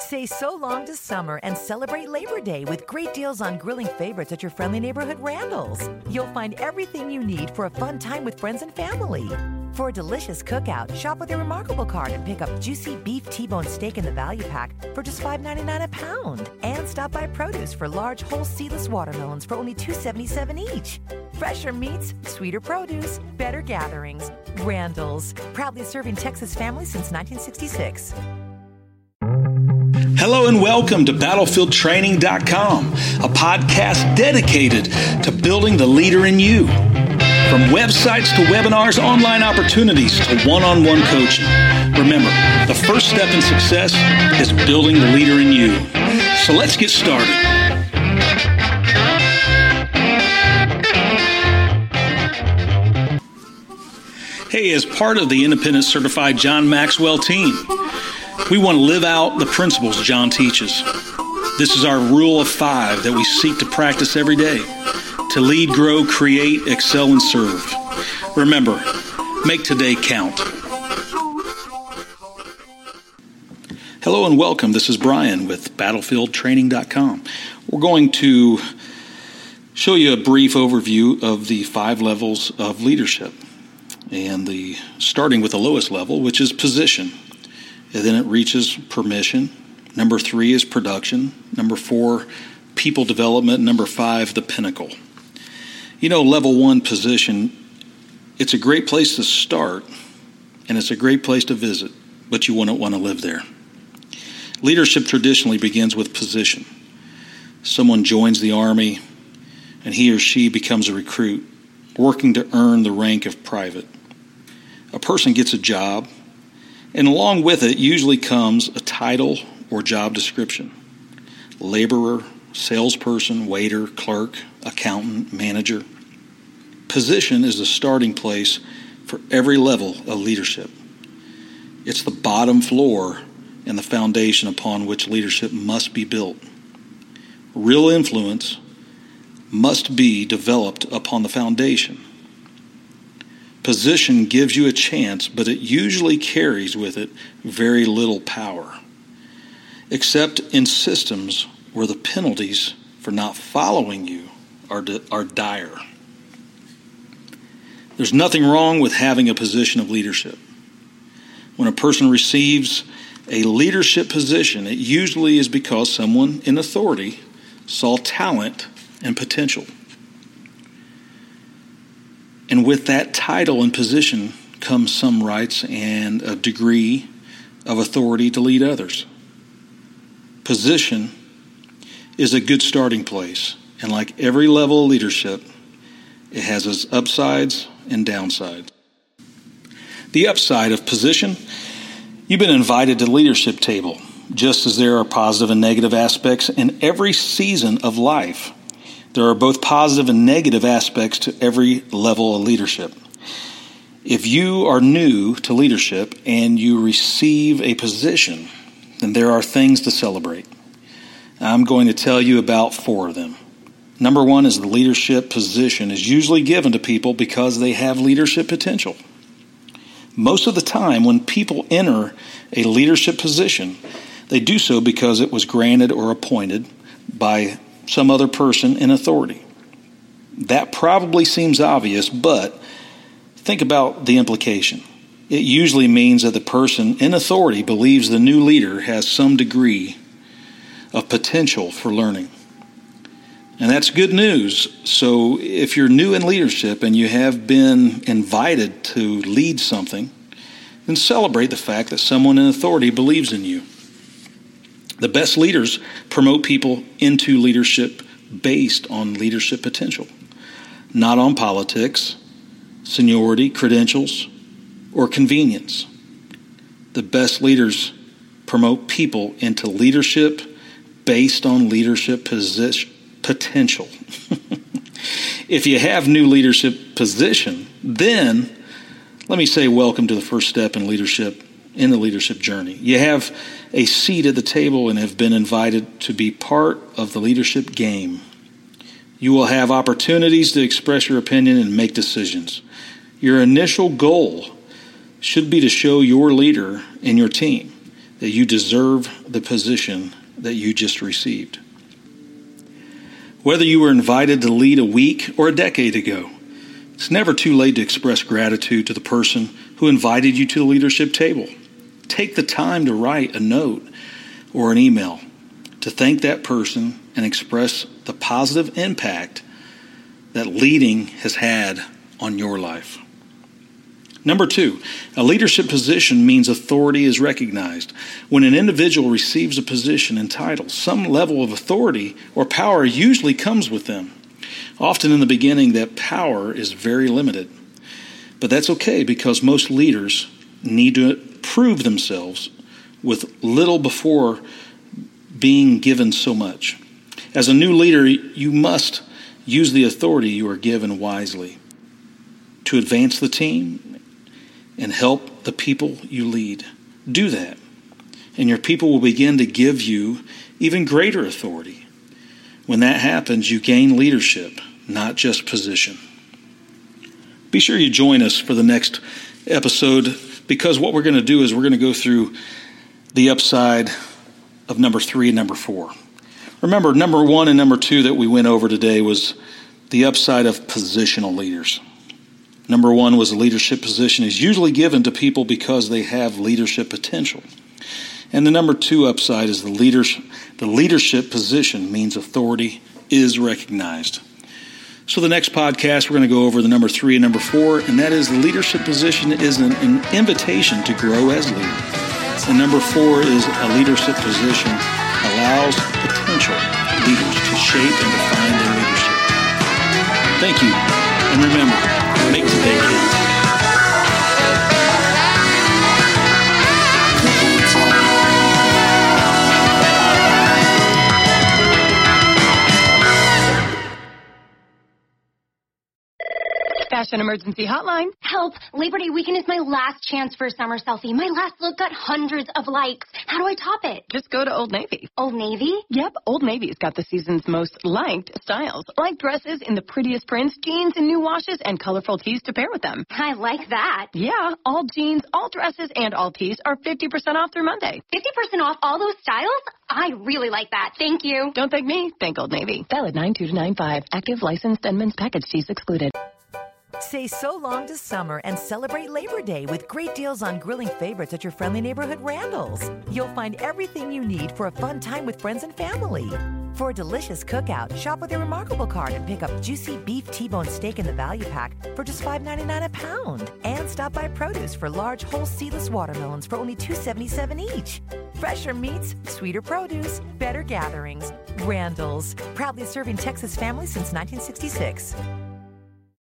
Say so long to summer and celebrate Labor Day with great deals on grilling favorites at your friendly neighborhood Randall's. You'll find everything you need for a fun time with friends and family. For a delicious cookout, shop with your Remarkable card and pick up juicy beef T-bone steak in the value pack for just $5.99 a pound. And stop by Produce for large whole seedless watermelons for only $2.77 each. Fresher meats, sweeter produce, better gatherings. Randall's, proudly serving Texas families since 1966. Hello and welcome to BattlefieldTraining.com, a podcast dedicated to building the leader in you. From websites to webinars, online opportunities to one-on-one coaching. Remember, the first step in success is building the leader in you. So let's get started. Hey, as part of the Independent Certified John Maxwell team, we want to live out the principles John teaches. This is our rule of 5 that we seek to practice every day. To lead, grow, create, excel, and serve. Remember, make today count. Hello and welcome. This is Brian with BattlefieldTraining.com. We're going to show you a brief overview of the 5 levels of leadership. And starting with the lowest level, which is position. And then it reaches permission. Number 3 is production. Number 4, people development. Number 5, the pinnacle. You know, level 1 position, it's a great place to start, and it's a great place to visit, but you wouldn't want to live there. Leadership traditionally begins with position. Someone joins the Army, and he or she becomes a recruit, working to earn the rank of private. A person gets a job, and along with it usually comes a title or job description. Laborer, salesperson, waiter, clerk, accountant, manager. Position is the starting place for every level of leadership. It's the bottom floor and the foundation upon which leadership must be built. Real influence must be developed upon the foundation. Position gives you a chance, but it usually carries with it very little power, except in systems where the penalties for not following you are dire. There's nothing wrong with having a position of leadership. When a person receives a leadership position, it usually is because someone in authority saw talent and potential. And with that title and position comes some rights and a degree of authority to lead others. Position is a good starting place, and like every level of leadership, it has its upsides and downsides. The upside of position, you've been invited to the leadership table, just as there are positive and negative aspects in every season of life. There are both positive and negative aspects to every level of leadership. If you are new to leadership and you receive a position, then there are things to celebrate. I'm going to tell you about 4 of them. Number 1 is the leadership position is usually given to people because they have leadership potential. Most of the time when people enter a leadership position, they do so because it was granted or appointed by some other person in authority. That probably seems obvious, but think about the implication. It usually means that the person in authority believes the new leader has some degree of potential for learning. And that's good news. So if you're new in leadership and you have been invited to lead something, then celebrate the fact that someone in authority believes in you. The best leaders promote people into leadership based on leadership potential, not on politics, seniority, credentials, or convenience. The best leaders promote people into leadership based on leadership potential. If you have new leadership position, then let me say welcome to the first step in leadership, in the leadership journey. You have a seat at the table and have been invited to be part of the leadership game. You will have opportunities to express your opinion and make decisions. Your initial goal should be to show your leader and your team that you deserve the position that you just received. Whether you were invited to lead a week or a decade ago, it's never too late to express gratitude to the person who invited you to the leadership table. Take the time to write a note or an email to thank that person and express the positive impact that leading has had on your life. Number 2, a leadership position means authority is recognized. When an individual receives a position and title, some level of authority or power usually comes with them. Often in the beginning, that power is very limited. But that's okay, because most leaders need to prove themselves with little before being given so much. As a new leader, you must use the authority you are given wisely to advance the team and help the people you lead. Do that, and your people will begin to give you even greater authority. When that happens, you gain leadership, not just position. Be sure you join us for the next episode, because what we're going to do is we're going to go through the upside of number 3 and number 4. Remember, number 1 and number 2 that we went over today was the upside of positional leaders. Number 1 was a leadership position is usually given to people because they have leadership potential. And the number 2 upside is the leadership position means authority is recognized. So the next podcast, we're going to go over the number 3 and number 4, and that is the leadership position is an invitation to grow as leader. And number 4 is a leadership position allows potential leaders to shape and define their leadership. Thank you. And remember, make today count. Fashion Emergency Hotline. Help! Labor Day weekend is my last chance for a summer selfie. My last look got hundreds of likes. How do I top it? Just go to Old Navy. Old Navy? Yep, Old Navy's got the season's most liked styles, like dresses in the prettiest prints, jeans in new washes, and colorful tees to pair with them. I like that. Yeah, all jeans, all dresses, and all tees are 50% off through Monday. 50% off all those styles? I really like that. Thank you. Don't thank me. Thank Old Navy. Valid 9/2 to 9/5. Active licensed and men's package tees excluded. Say so long to summer and celebrate Labor Day with great deals on grilling favorites at your friendly neighborhood Randall's. You'll find everything you need for a fun time with friends and family. For a delicious cookout, shop with your Remarkable card and pick up juicy beef T-bone steak in the value pack for just $5.99 a pound. And stop by Produce for large whole seedless watermelons for only $2.77 each. Fresher meats, sweeter produce, better gatherings. Randall's, proudly serving Texas families since 1966.